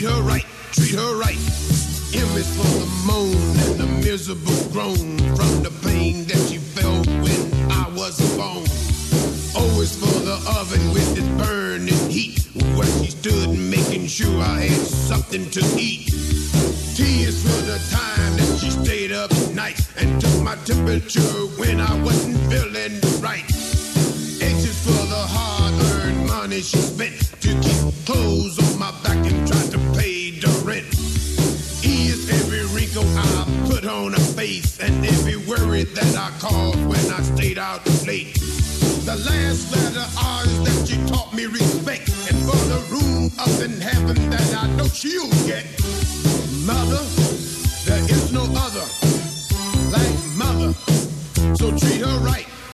treat her right, treat her right. M is for the moan and the miserable groan from the pain that she felt when I was born. O is for the oven with its burning heat, where she stood making sure I had something to eat. T is for the time that she stayed up nights and took my temperature when I wasn't feeling right. H is for the hard-earned money she spent to keep clothes on my back and try to pay the rent. E is every wrinkle I put on her face and every worry that I caused when I stayed out late. The last letter R is that she taught me respect, and for the room up in heaven that I know she'll get. Mother, there is no other like mother, so treat her right.